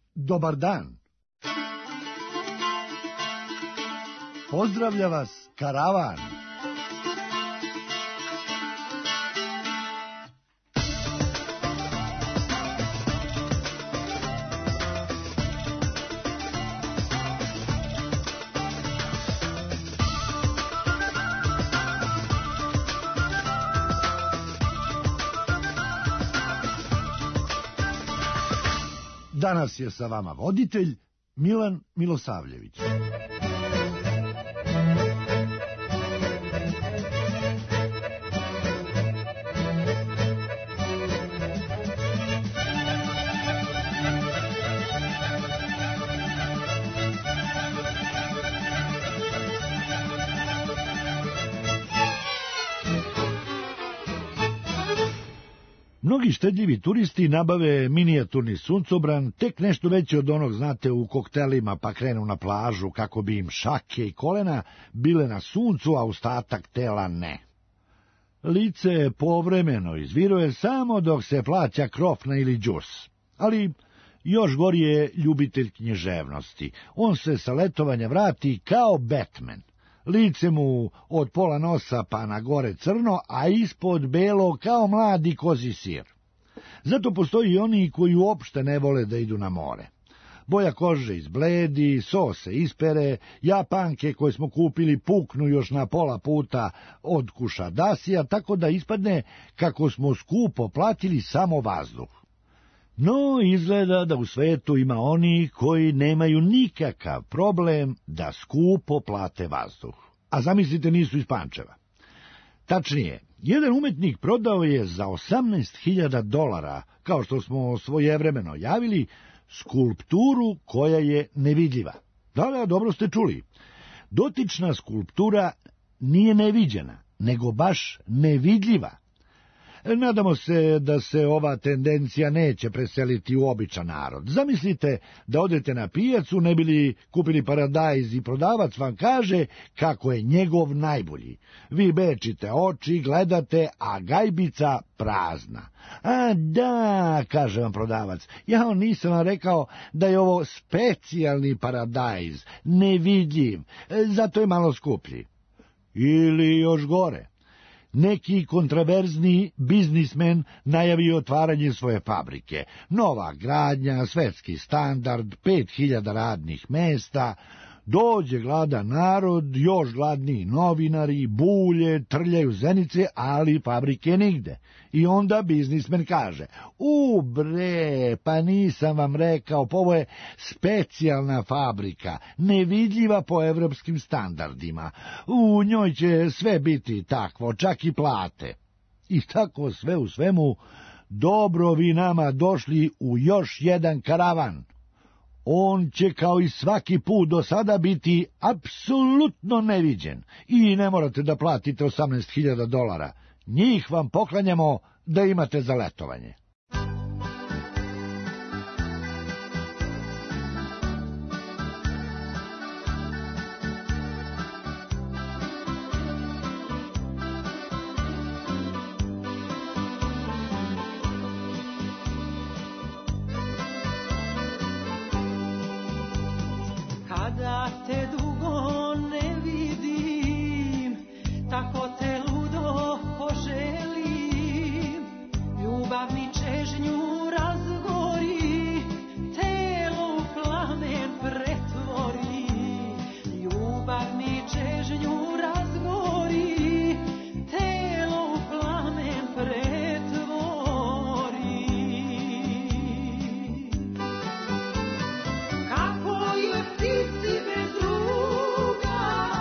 Dobar dan. Pozdravlja vas karavan. Danas je sa vama voditelj Milan Milosavljević. Mnogi štedljivi turisti nabave minijaturni suncobran, tek nešto veći od onog, znate, u koktelima, pa krenu na plažu kako bi im šake i kolena bile na suncu, a ostatak tela ne. Lice povremeno izviruje samo dok se plaća krofna ili džus, ali još gori je ljubitelj književnosti. On se sa letovanja vrati kao Batman. Lice mu od pola nosa pa na gore crno, a ispod belo kao mladi kozji sir. Zato postoji i oni koji uopšte ne vole da idu na more. Boja kože izbledi, so se ispere, japanke koje smo kupili puknu još na pola puta od kušadasija, tako da ispadne kako smo skupo platili samo vazduh. No, izgleda da u svetu ima oni koji nemaju nikakav problem da skupo plate vazduh. A zamislite, nisu iz Pančeva. Tačnije, jedan umetnik prodao je za $18.000, kao što smo svojevremeno javili, skulpturu koja je nevidljiva. Da, dobro ste čuli. Dotična skulptura nije neviđena, nego baš nevidljiva. Nadamo se da se ova tendencija neće preseliti u običan narod. Zamislite da odete na pijacu, ne bili kupili paradajz i prodavac vam kaže kako je njegov najbolji. Vi bečite oči, gledate, a gajbica prazna. A da, kaže vam prodavac, ja nisam vam rekao da je ovo specijalni paradajz, nevidljiv, zato je malo skuplji. Ili još gore. Neki kontraverzni biznismen najavi otvaranje svoje fabrike. Nova gradnja, svetski standard, 5.000 radnih mesta. Dođe gladan narod, još gladniji novinari, bulje, trljaju zenice, ali fabrike nigde. I onda biznismen kaže, bre, pa nisam vam rekao, ovo je specijalna fabrika, nevidljiva po evropskim standardima. U njoj će sve biti takvo, čak i plate. I tako sve u svemu, dobro vi nama došli u još jedan karavan. On će kao i svaki put do sada biti apsolutno neviđen i ne morate da platite $18.000. Njih vam poklanjamo da imate za letovanje. Kada te dugo ne vidim, tako te ludo poželim. Ljubav mi čežnju razgori, telo u plamen pretvori. Ljubav mi čežnju razgori, telo u plamen pretvori. Kako je ptici bez druga,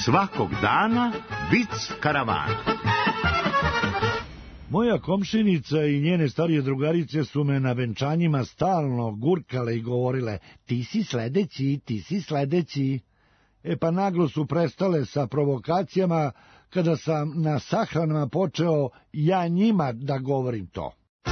Svakog dana vic karavana. Moja komšinica i njene starije drugarice su me na venčanjima stalno gurkale i govorile: ti si sledeći, ti si sledeći. Pa naglo su prestale sa provokacijama kada sam na sahranama počeo ja njima da govorim to.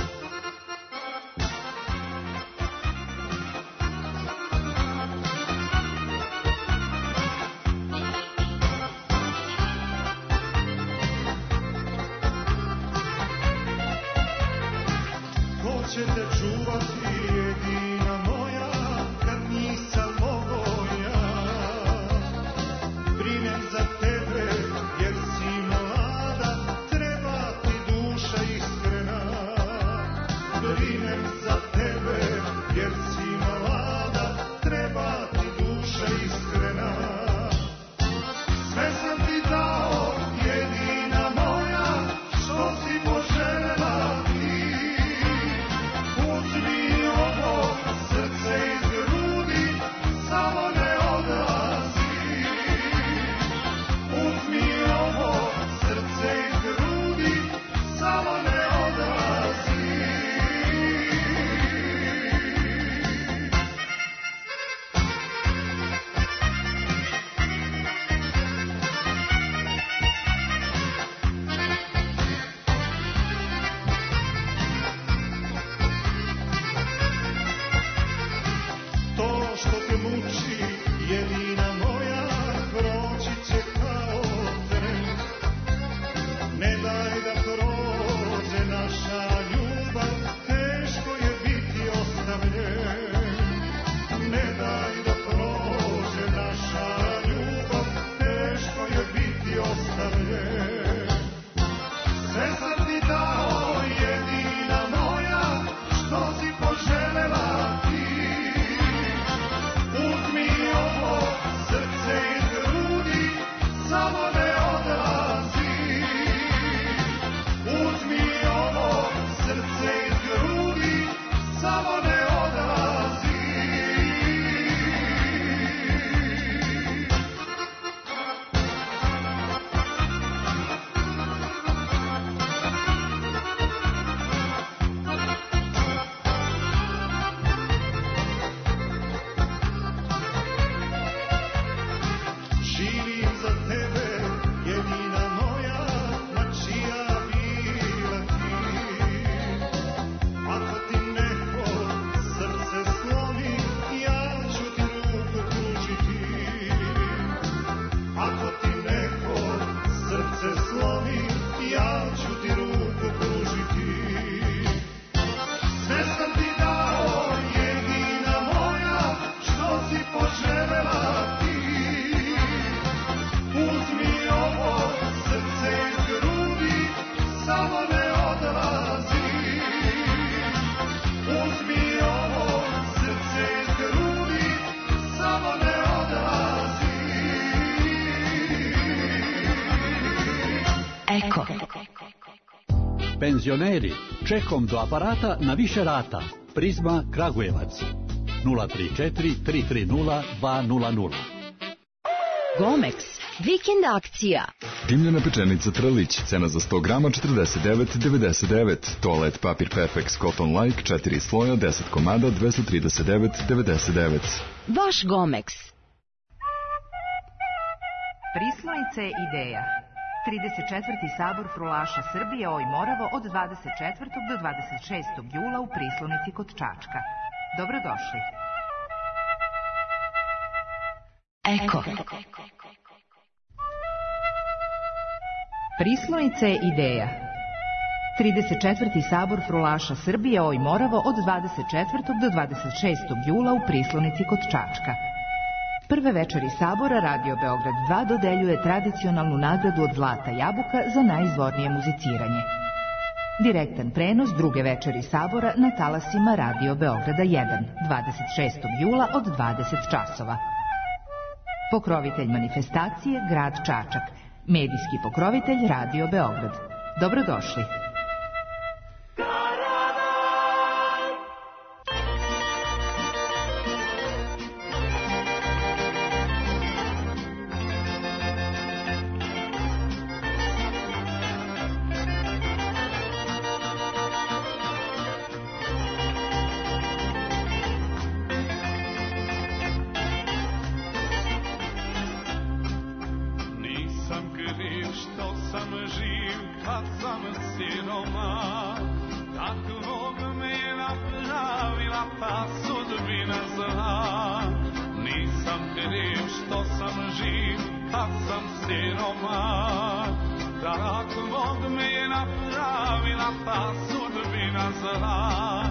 Eko. Penzioneri, čekom do aparata na više rata. Prizma Kragujevac 034 330 200. Gomex, vikend akcija. Dimljena pečenica Tralić, cena za 100 grama 49,99. Toalet papir Perfex Cotton Like 4 sloja 10 komada 239,99. Vaš Gomex. Prislonice ideja. 34. sabor frulaša Srbije Oj Moravo od 24. do 26. jula u Prislonici kod Čačka. Dobrodošli. Eko. Prislonica je ideja. 34. sabor frulaša Srbije Oj Moravo od 24. do 26. jula u Prislonici kod Čačka. Prve večeri sabora Radio Beograd 2 dodeljuje tradicionalnu nagradu od Zlata jabuka za najizvornije muziciranje. Direktan prenos druge večeri sabora na talasima Radio Beograda 1, 26. jula od 20 časova. Pokrovitelj manifestacije Grad Čačak. Medijski pokrovitelj Radio Beograd. Dobrodošli. što sam živ kad sam siroma, takvog me je napravila ta sudbina zla. Nisam kriv što sam živ kad sam siroma, takvog me je napravila ta sudbina zla.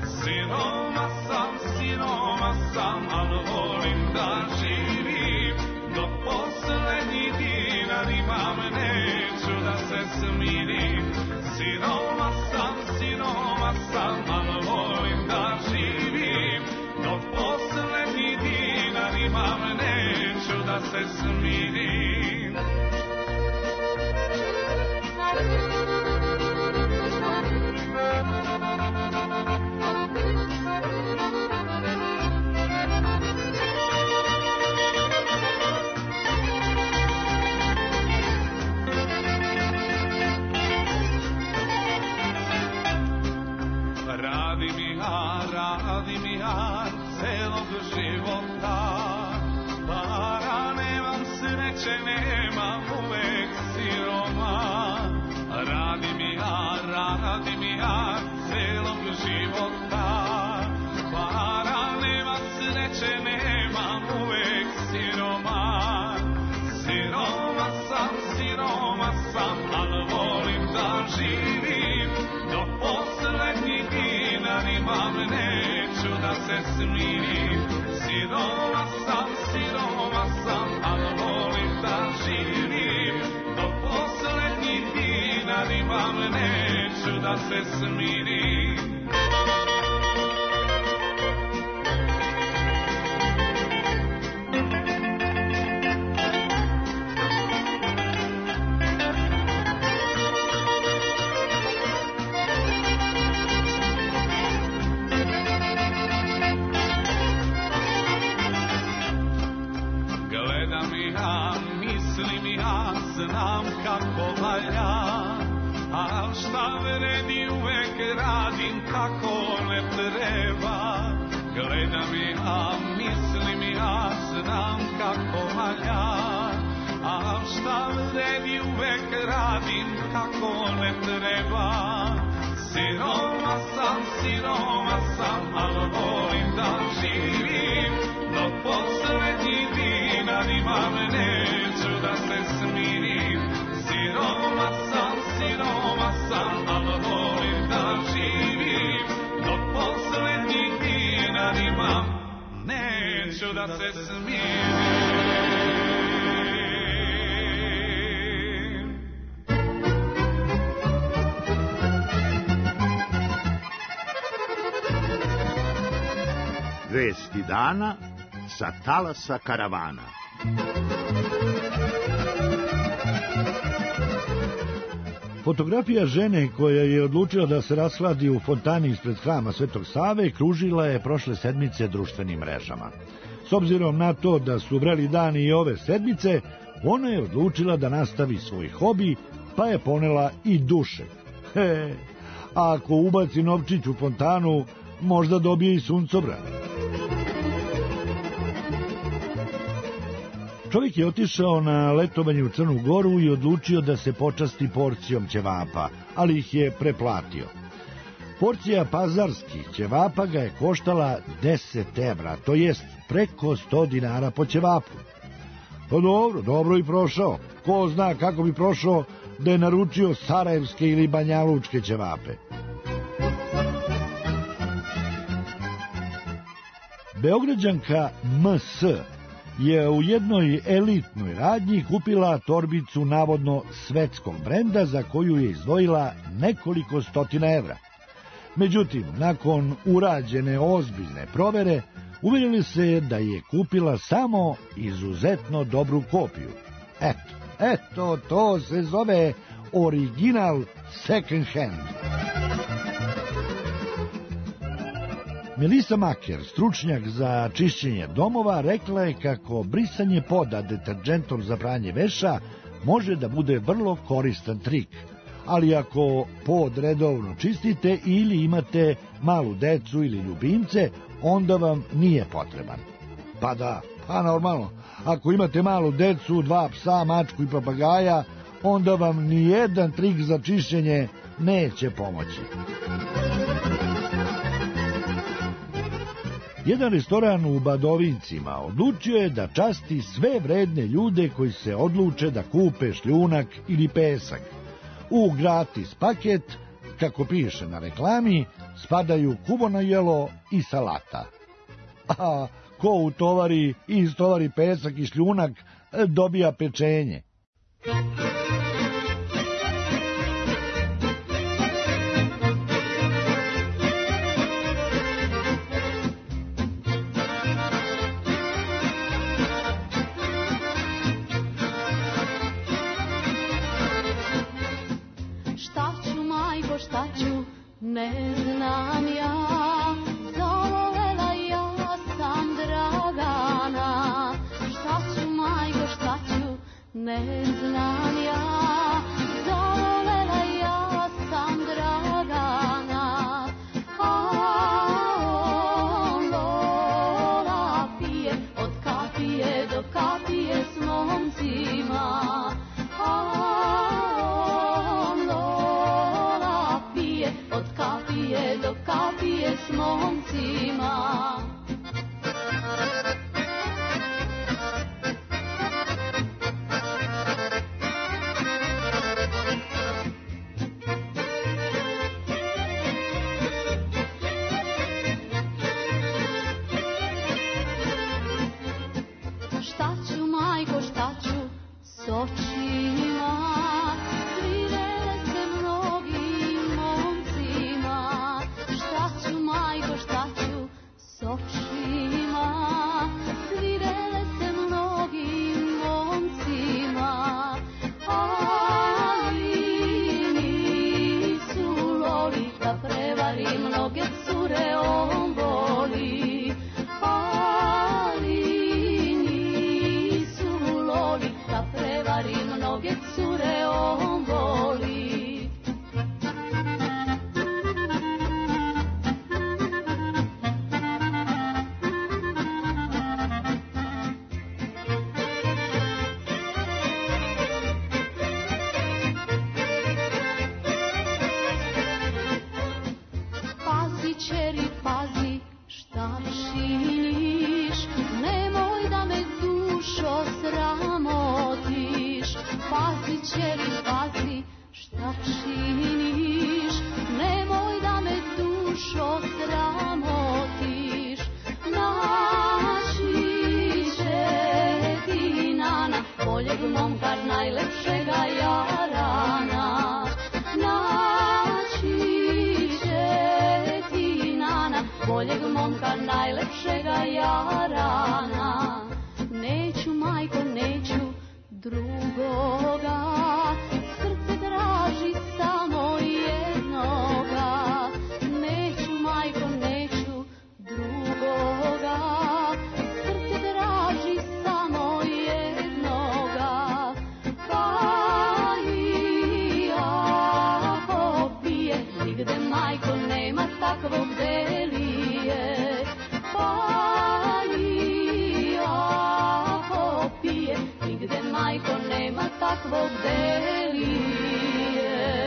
Siroma sam, al volim da živim, do poslednji dinar imam, neću da se smirim. Siroma sam, al volim da živim, do poslednji dinar imam, neću da se smirim. Radim ja celog života, para nemam, sreće nemam, uvek siroma. Radim ja celog života, para nemam, sreće nemam, uvek siroma. Siroma sam, al volim da živim, do poslednji dinar imam, neću da se smirim. Siroma sam, al volim da živim, do poslednji dinar imam, neću da se smirim. Znam kako valja, a šta vredi uvek radim kako ne treba. Gledam ja, mislim ja, znam kako valja, a šta vredi uvek radim kako ne treba. Siroma sam, al volim da živim, do poslednji dinar imam, neću da se smirim. Siroma sam, al volim da živim, do poslednji dinar imam, neću da se smirim. Vesti dana sa talasa karavana. Fotografija žene koja je odlučila da se rashladi u fontani ispred hrama Svetog Save kružila je prošle sedmice društvenim mrežama. S obzirom na to da su vreli dani i ove sedmice, ona je odlučila da nastavi svoj hobi, pa je ponela i dušek. A ako ubaci novčić u fontanu, možda dobije i suncobran. Čovjek je otišao na letovanje u Crnu Goru i odlučio da se počasti porcijom ćevapa, ali ih je preplatio. Porcija pazarskih ćevapa ga je koštala 10 evra, to jest preko 100 dinara po ćevapu. Pa dobro i prošao. Ko zna kako bi prošao da je naručio sarajevske ili banjalučke ćevape. Beograđanka MS je u jednoj elitnoj radnji kupila torbicu navodno svetskog brenda za koju je izdvojila nekoliko stotina evra. Međutim, nakon urađene ozbiljne provere, uvjerili se da je kupila samo izuzetno dobru kopiju. Eto, to se zove original second hand. Melissa Maker, stručnjak za čišćenje domova, rekla je kako brisanje poda deterdžentom za pranje veša može da bude vrlo koristan trik, ali ako pod redovno čistite ili imate malu decu ili ljubimce, onda vam nije potreban. Pa normalno, ako imate malu decu, 2 psa, mačku i papagaja, onda vam ni jedan trik za čišćenje neće pomoći. Jedan restoran u Badovincima odlučio je da časti sve vredne ljude koji se odluče da kupe šljunak ili pesak. U gratis paket, kako piše na reklami, spadaju kubano jelo i salata. A ko utovari i istovari pesak i šljunak, dobija pečenje. Ne znam ja, zavolela ja sam Dragana. Šta ću, majko, šta ću, ne znam ja, zavolela ja sam Dragana. A on Lola pije, od kapije do kapije s momcima. Do kapije s momcima. Šta ću, majko, šta ću s očima? Svirele se mnogim momcima. Šta ću, majko, šta ću s očima? Svirele se mnogim momcima. Ali nisu loli da prevari mnoge cure, on voli. Ali nisu loli da prevari mnoge cure, on voli. Čeri, pazi šta činiš, nemoj da me dušo sramotiš. Pazi, čeri, pazi šta činiš, nemoj da me dušo sramotiš. Naći će ti nana boljeg momka, najlepšega jarana. Boljeg momka, najlepšega jarana. Neću, majko, neću drugoga, srce traži samo jednoga. Neću, majko, neću drugoga, srce traži samo jednoga. Pa i ako pije, nigde, majko, nema takvog delije. Pali ako pije, nigde, majko, nema takvog delije.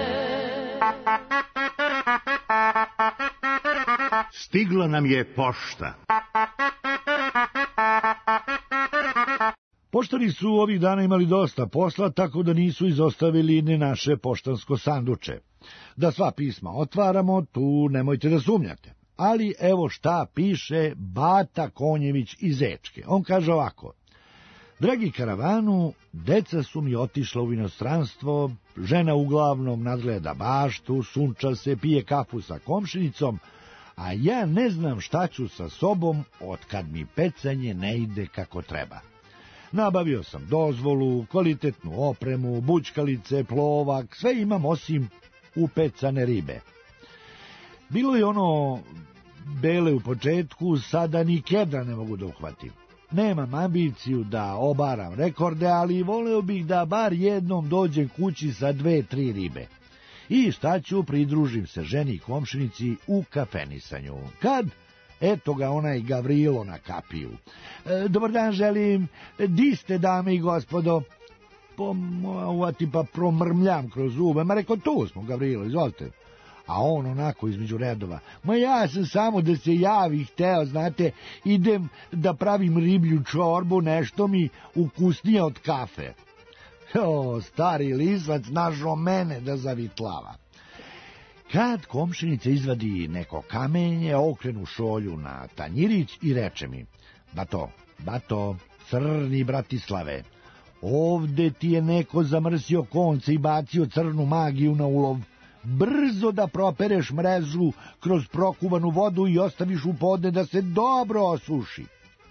Stigla nam je pošta. Poštari su ovih dana imali dosta posla, tako da nisu izostavili ni naše poštansko sanduče. Da sva pisma otvaramo, tu nemojte da sumnjate. Ali evo šta piše Bata Konjević iz Zečke. On kaže ovako: dragi karavanu, deca su mi otišla u inostranstvo, žena uglavnom nadgleda baštu, sunča se, pije kafu sa komšinicom, a ja ne znam šta ću sa sobom od kad mi pecanje ne ide kako treba. Nabavio sam dozvolu, kvalitetnu opremu, bućkalice, plovak, sve imam osim upecane ribe. Bilo je ono bele u početku, sada ni kedra ne mogu da uhvatim. Nemam ambiciju da obaram rekorde, ali voleo bih da bar jednom dođem kući sa 2-3 ribe. I šta ću, pridružim se ženi i komšinici u kafenisanju. Kad? Eto ga onaj Gavrilo na kapiju. Dobar dan želim, di ste, dame i gospodo? pa promrmljam kroz zube. Ma rekao, tu smo, Gavrilo, izvolite. A on onako između redova, ma ja sam samo da se javi hteo, znate, idem da pravim riblju čorbu, nešto mi ukusnije od kafe. O, stari lisac našao mene da zavitlava. Kad komšinica izvadi neko kamenje, okrenu šolju na tanjirić i reče mi, bato, crni Bratislave, ovde ti je neko zamrsio konce i bacio crnu magiju na ulov. Brzo da propereš mrežu kroz prokuvanu vodu i ostaviš u podne da se dobro osuši.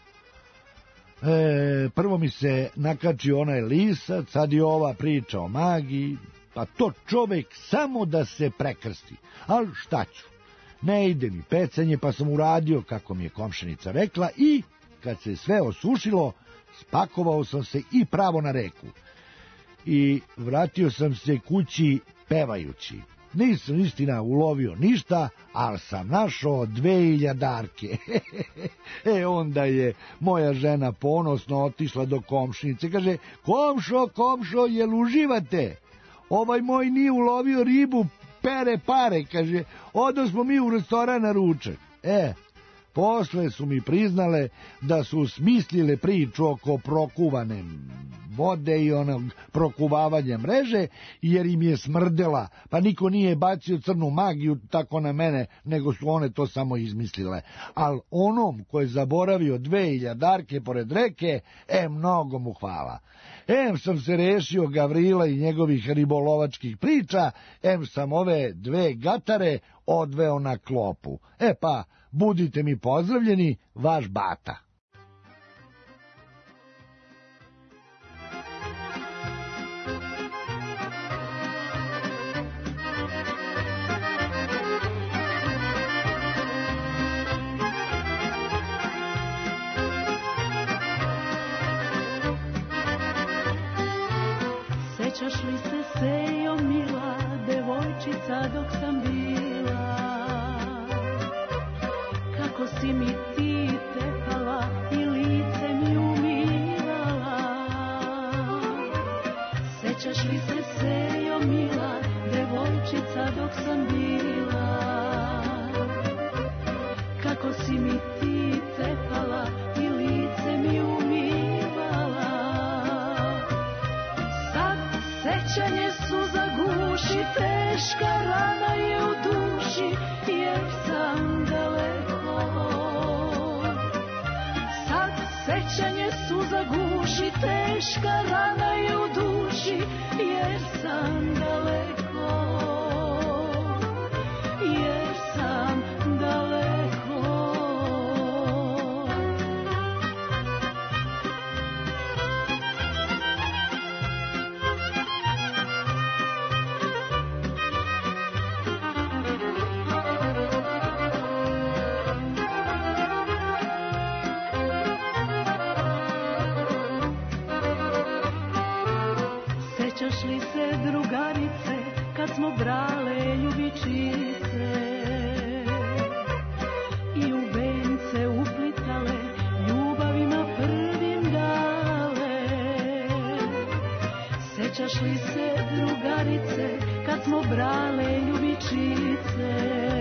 Prvo mi se nakačio onaj lisac, sad i ova priča o magiji, pa to čovek samo da se prekrsti. Ali šta ću? Ne ide mi pecanje, pa sam uradio kako mi je komšenica rekla i, kad se sve osušilo, spakovao sam se i pravo na reku. I vratio sam se kući pevajući. Nisam istina ulovio ništa, ali sam našao 2 darke. Onda je moja žena ponosno otišla do komšnice. Kaže, komšo, jel uživate? Ovaj moj nije ulovio ribu, pere pare, kaže, odosmo mi u restoran na ručak. Posle su mi priznale da su smislile priču oko prokuvane vode i onog prokuvavanja mreže, jer im je smrdela, pa niko nije bacio crnu magiju tako na mene, nego su one to samo izmislile. Al onom ko je zaboravio 2 darke pored reke, mnogo mu hvala. Sam se rešio Gavrila i njegovih ribolovačkih priča, sam ove 2 gatare odveo na klopu. Pa, budite mi pozdravljeni, vaš Bata. Sećaš li se Sejo mila, devojčica dok sam bila, kako si mi ti tepala i lice mi umirala. Sećaš li se Sejo mila, devojčica dok sam bila, kako si mi ti tepala i lice mi umirala. Sad sećanje su zaguši, teška rana je u duši, jer sam daleko. Sad sećanje su zaguši, teška rana je u duši, jer sam daleko. Jer sam daleko. Sećaš li se drugarice, kad smo brale ljubičice i u vence uplitale, ljubavima prvim dale. Sećaš li se drugarice, kad smo brale ljubičice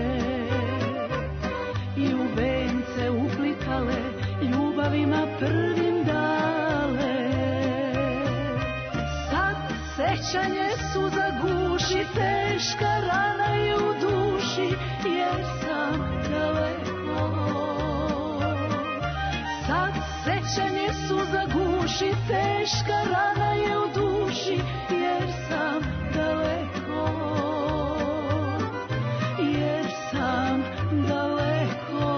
i u vence uplitale, ljubavima prvim dale. Sad sećanje su zaguši, teška rana je u duši, jer sam daleko. Sad sećanje su zaguši, teška rana je u duši, jer sam daleko. Jer sam daleko.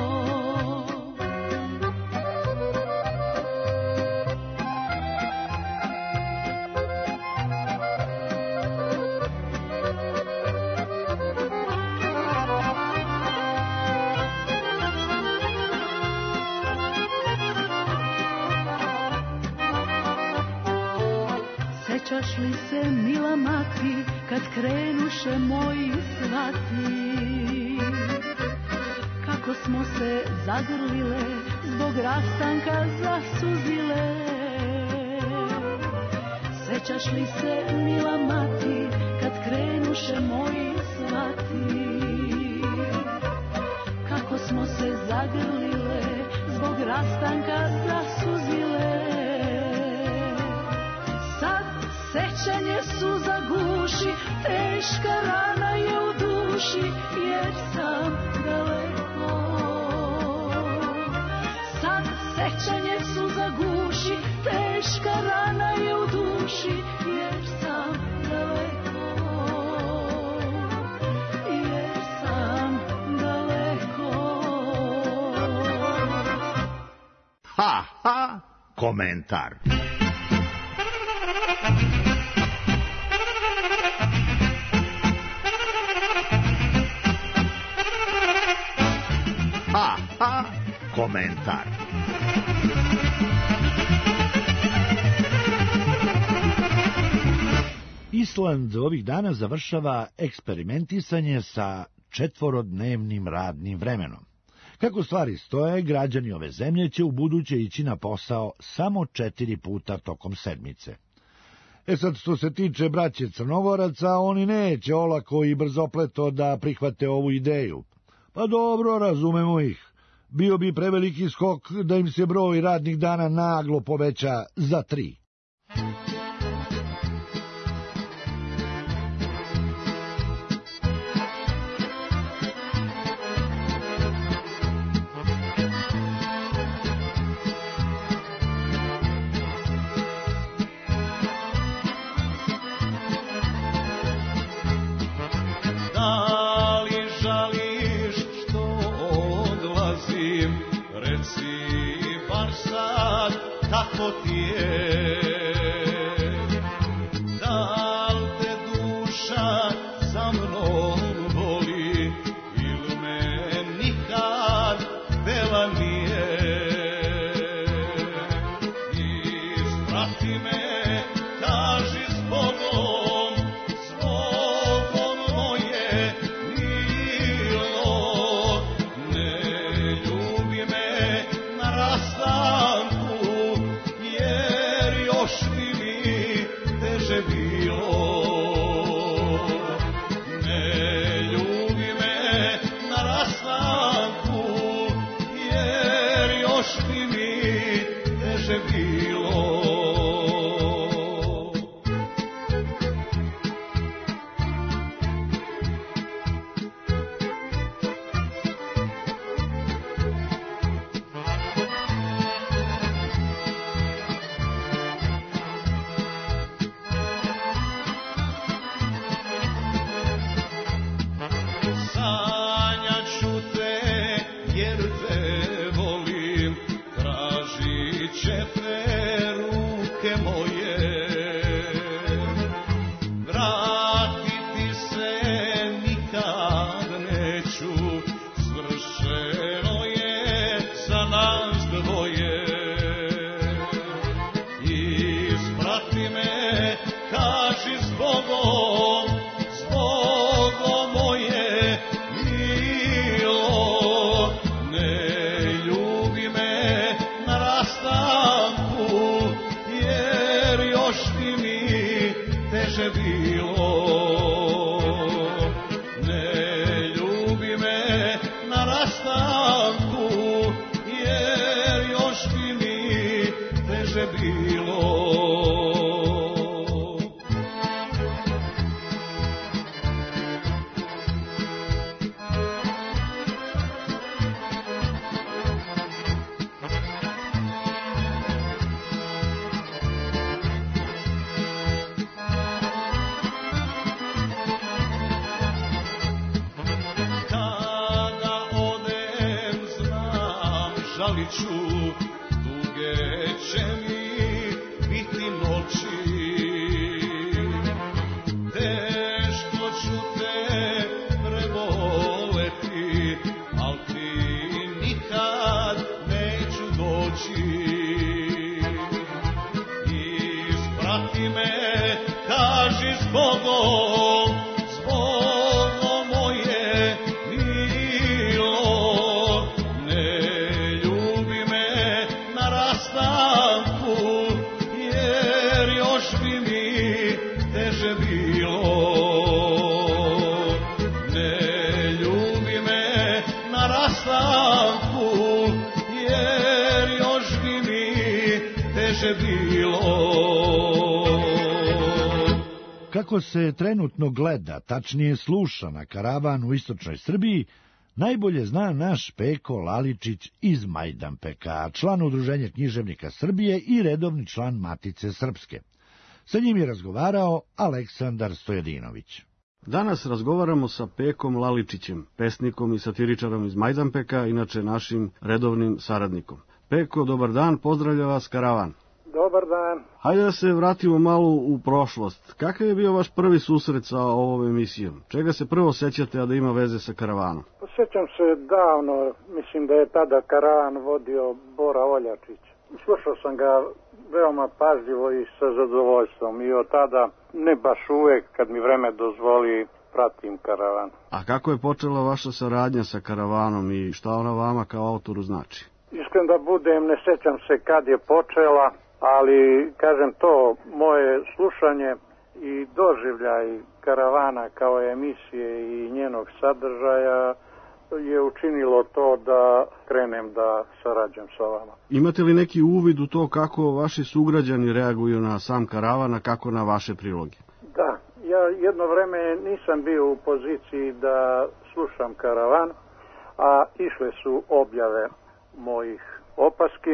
Sećaš li se mila mati, kad krenuše moji svati, kako smo se zagrlile, zbog rastanka zasuzile. Sećaš li se, mila mati, kad krenuše moji svati? Kako smo se zagrlile, zbog rastanka zasuzile. Sad sećanje suza guši, teška rana je u duši, jer sam daleko. Sad sećanje suza guši, teška rana je u duši, jer sam daleko. Jer sam daleko. Ha, ha, komentar. Ha, ha, komentar. Island ovih dana završava eksperimentisanje sa 4-dnevnim radnim vremenom. Kako stvari stoje, građani ove zemlje će ubuduće ići na posao samo 4 puta tokom sedmice. Sad, što se tiče braće Crnogoraca, oni neće olako i brzopleto da prihvate ovu ideju. Pa dobro, razumemo ih. Bio bi preveliki skok da im se broj radnih dana naglo poveća za 3. Kako ti je, da li te duša za mnom voli, ili me nikad vela nije. Isprati me, kaži s Bogom moje milo, ne ljubi me na rastanku, bilo. Ne ljubi me na rastanku, jer još bi mi teže bilo. Rastanku, jer još bi mi teže bilo. Kako se trenutno gleda, tačnije sluša na karavan u istočnoj Srbiji, najbolje zna naš Peko Laličić iz Majdanpeka, član Udruženja književnika Srbije i redovni član Matice Srpske. Sa njim je razgovarao Aleksandar Stojadinović. Danas razgovaramo sa Pekom Laličićem, pesnikom i satiričarom iz Majdanpeka, inače našim redovnim saradnikom. Peko, dobar dan, pozdravlja vas karavan. Dobar dan. Hajde da se vratimo malo u prošlost. Kakav je bio vaš prvi susret sa ovom emisijom? Čega se prvo sećate, a da ima veze sa karavanom? Sećam se davno, mislim da je tada karavan vodio Bora Oljačić. Slušao sam ga veoma pažljivo i sa zadovoljstvom i od tada, ne baš uvek, kad mi vreme dozvoli, pratim karavan. A kako je počela vaša saradnja sa karavanom i šta ona vama kao autoru znači? Iskren da budem, ne sećam se kad je počela, ali, kažem to, moje slušanje i doživljaj karavana kao emisije i njenog sadržaja je učinilo to da krenem da sarađujem sa vama. Imate li neki uvid u to kako vaši sugrađani reaguju na sam karavan, a kako na vaše priloge? Da, ja jedno vreme nisam bio u poziciji da slušam karavan, a išle su objave mojih opaski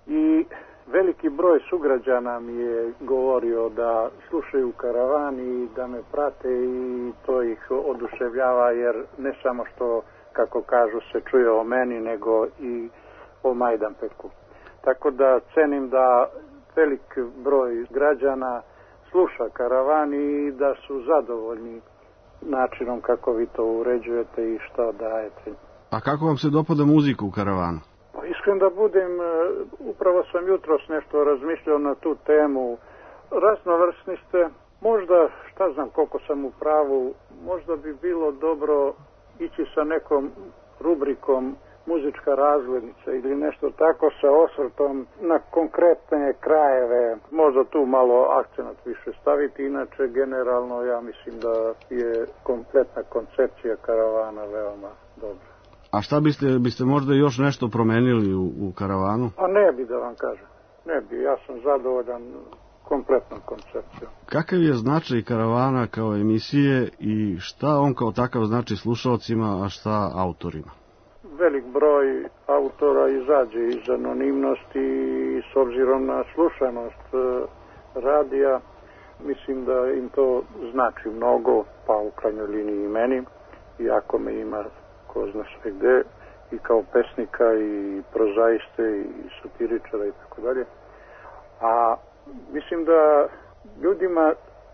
i veliki broj sugrađana mi je govorio da slušaju karavan i da me prate i to ih oduševljava, jer ne samo što, kako kažu, se čuje o meni, nego i o Majdanpeku. Tako da cenim da velik broj građana sluša karavan i da su zadovoljni načinom kako vi to uređujete i šta dajete. A kako vam se dopada muzika u karavanu? Iskren da budem, upravo sam jutros nešto razmišljao na tu temu. Raznovrsni ste, možda, šta znam koliko sam u pravu, možda bi bilo dobro ići sa nekom rubrikom muzička razglednica ili nešto tako sa osvrtom na konkretne krajeve. Možda tu malo akcenat više staviti, inače generalno ja mislim da je kompletna koncepcija karavana veoma dobra. A šta biste možda još nešto promenili u karavanu? A ne bi, da vam kažem. Ne bi, ja sam zadovoljan kompletnom koncepcijom. Kakav je značaj karavana kao emisije i šta on kao takav znači slušalcima, a šta autorima? Velik broj autora izađe iz anonimnosti i s obzirom na slušanost radija, mislim da im to znači mnogo, pa u krajnjoj liniji i meni, iako me ima ko zna sve gde, i kao pesnika i prozaiste i satiričara i tako dalje. A mislim da ljudima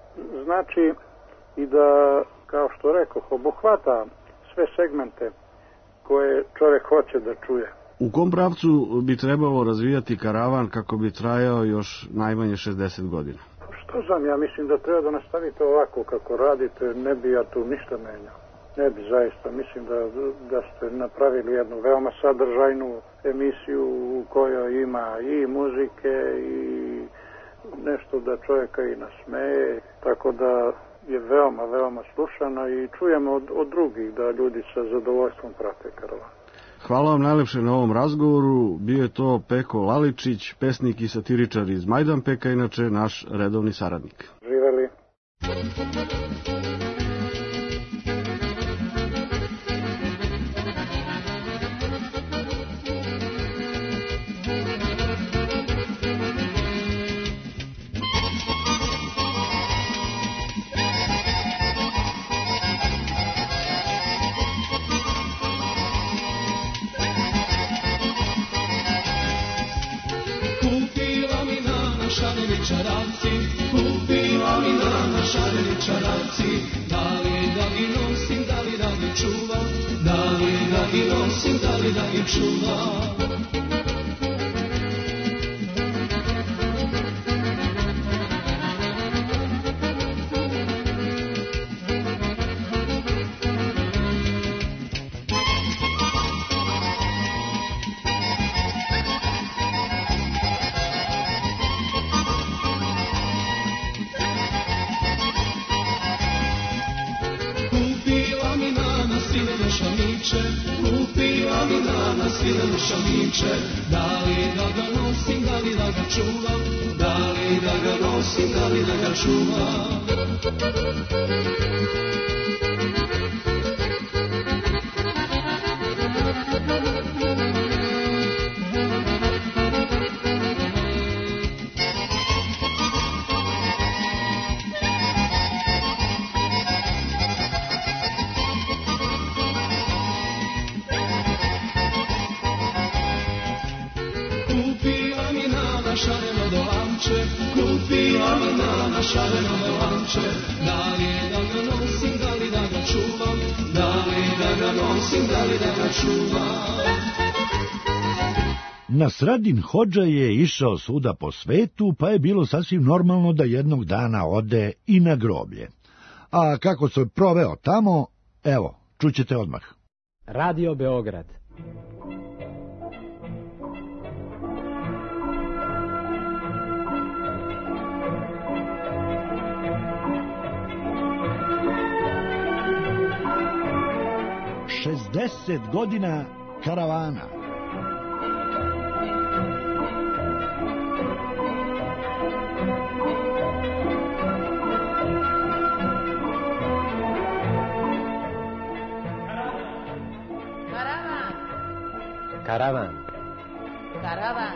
znači i da, kao što rekoh, obuhvata sve segmente koje čovjek hoće da čuje. U kom pravcu bi trebalo razvijati karavan kako bi trajao još najmanje 60 godina? Što znam, ja mislim da treba da nastavite ovako kako radite, ne bi ja tu ništa menjao. Ne bi zaista, mislim da ste napravili jednu veoma sadržajnu emisiju u kojoj ima i muzike i nešto da čovjeka i nasmeje, tako da je veoma, veoma slušana i čujemo od drugih da ljudi sa zadovoljstvom prate karavan. Hvala vam najlepše na ovom razgovoru. Bio je to Peko Laličić, pesnik i satiričar iz Majdanpeka, inače naš redovni saradnik. Živeli. Kupila mi nana šareni čaravci, da li da ih nosim, da li da ih čuvam, da li da ih nosim, da li da ih čuvam. Kupila mi nana svinenu šamiće, da li da ga nosim, da li da ga čuvam, da li da ga nosim, da li da ga čuvam. Kupila mi nana šareno dolanče, da li da ga nosim, da li da ga čuvam, da li da ga nosim, da li da ga čuvam. Nasradin hodža je išao svuda po svetu, pa je bilo sasvim normalno da jednog dana ode i na groblje. A kako se proveo tamo, evo, čućete odmah. Radio Beograd. Šestdeset godina karavana. Karavan. Karavan.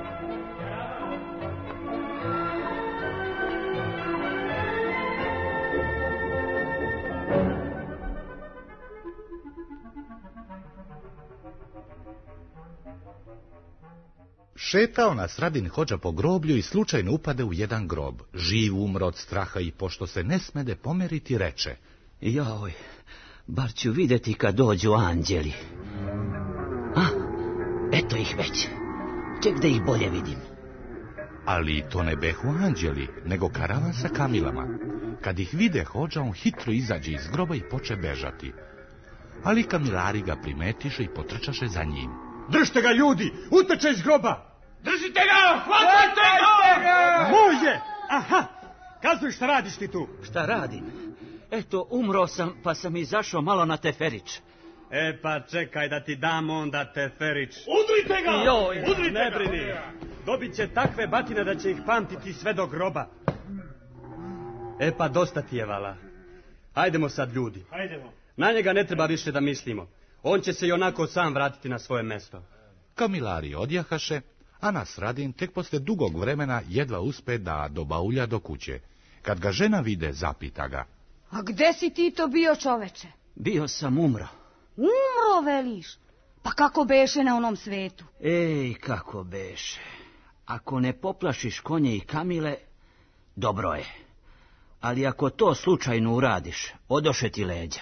Šetao Nasradin hodža po groblju i slučajno upade u jedan grob. Živ umro od straha i pošto se ne smede pomeriti, reče: Joj, bar ću vidjeti kad dođu anđeli. A, eto ih već. Ček da ih bolje vidim. Ali to ne behu anđeli, nego karavan sa kamilama. Kad ih vide hodža, on hitro izađe iz groba i poče bežati. Ali kamilari ga primetiše i potrčaše za njim. Držite ga, ljudi! Uteče iz groba! Držite ga! Hvatajte ga! Moj je! Aha! Kazuj, šta radiš ti tu? Šta radim? Eto, umro sam, pa sam izašao malo na teferić. E, pa čekaj da ti dam onda teferić. Udrite ga! Joj, udrite ne brini. Dobit će takve batine da će ih pamtiti sve do groba. E, pa dosta ti je, vala. Hajdemo sad, ljudi. Hajdemo. Na njega ne treba više da mislimo. On će se i onako sam vratiti na svoje mesto. Kamilari odjahaše, a Nasradin tek posle dugog vremena jedva uspe da dobaulja do kuće. Kad ga žena vide, zapita ga: A gde si ti to bio, čoveče? Bio sam umro. Umro, veliš? Pa kako beše na onom svetu? Ej, kako beše. Ako ne poplašiš konje i kamile, dobro je. Ali ako to slučajno uradiš, odoše ti leđa.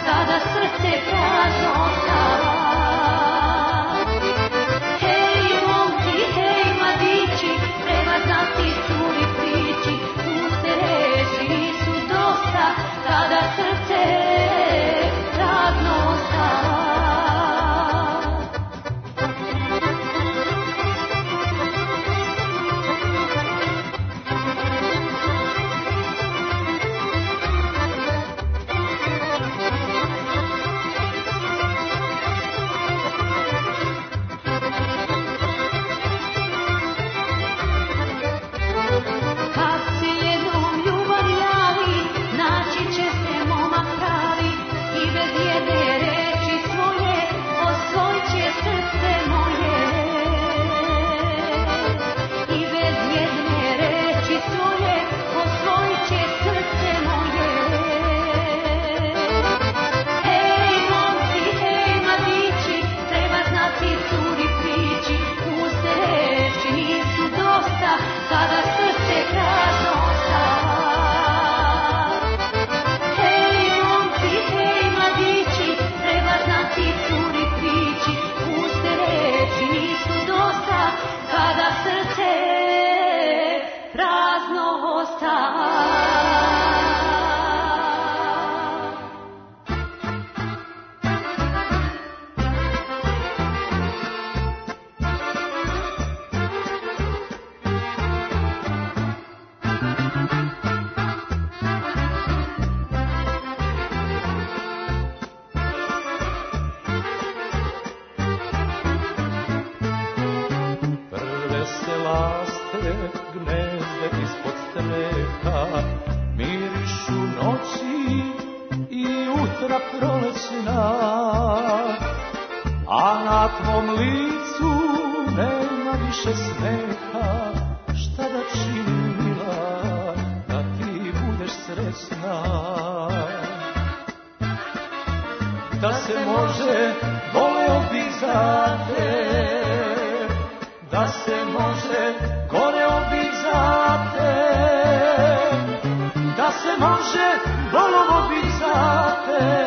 kada srce prazno ostava. Hej momci, hej mladići, treba znati curi priči, puste reči nisu dosta kada srce prazno ostava. Kada srce prazno ostava. Hej momci, hej mladići, treba znati curi priči, puste reči nisu dosta kada srce prazno ostava. Gnezde ispod streha mirišu noći i jutra prolećna, a na tvom licu nema više smeha. Šta da činim, mila, da ti budeš srećna? Da se može, voleo bih za te, da se može, goreo bih za te, da se može, volovo bih za te,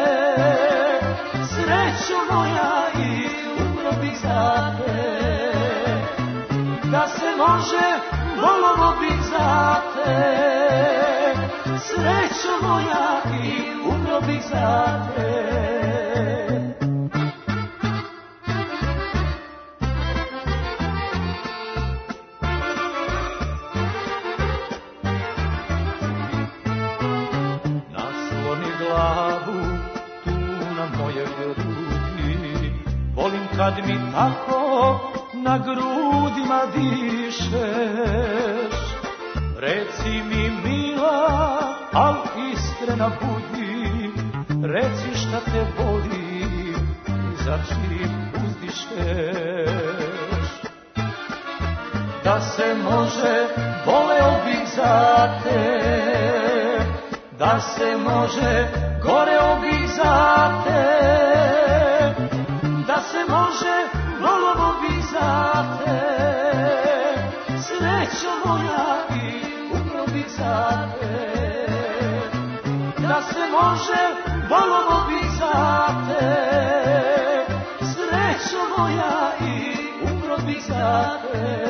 srećo moja, i umro bih za te. Da se može, volovo bih za te, srećo moja, i umro bih za te. Kad mi tako na grudima dišeš, reci mi mila, al iskrena budi, reci šta te boli i za čim uzdišeš. Da se može, voleo bih za te, da se može, goreo bih za te, da se može, volovo bih za te, srećo moja, i umro bih za te. Da se može, volovo bih za te, srećo moja, i umro bih za te.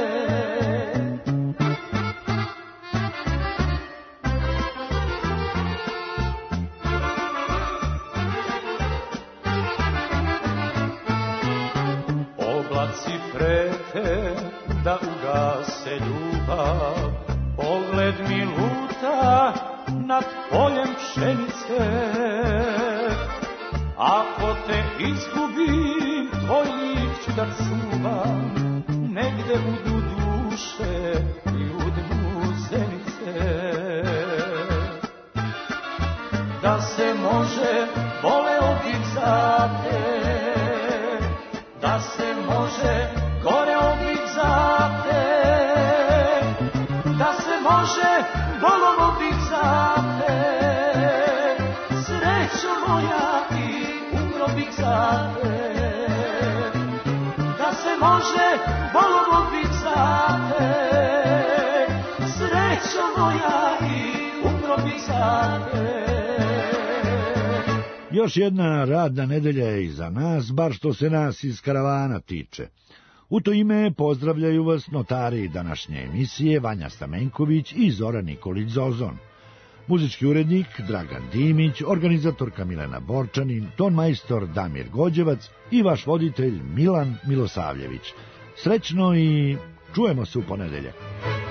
Prete da ugase ljubav, pogled mi luta nad poljem pšenice. Ako te izgubim, tvoj lik ću da čuvam, negde u dnu duše i u dnu zenice. Da se može, voleo bih za te, da se može, goreo bih za te, da se može, volovo bih za te, srećo moja, i umro bih za te. Da se može, volovo bih za te, srećo moja, i umro bih za te. Još jedna radna nedelja je iza nas, bar što se nas iz karavana tiče. U to ime pozdravljaju vas notari današnje emisije Vanja Stamenković i Zoran Nikolić Zozon. Muzički urednik Dragan Dimić, organizatorka Milena Borčanin, tonmajstor Damir Gođevac i vaš voditelj Milan Milosavljević. Srećno i čujemo se u ponedeljak.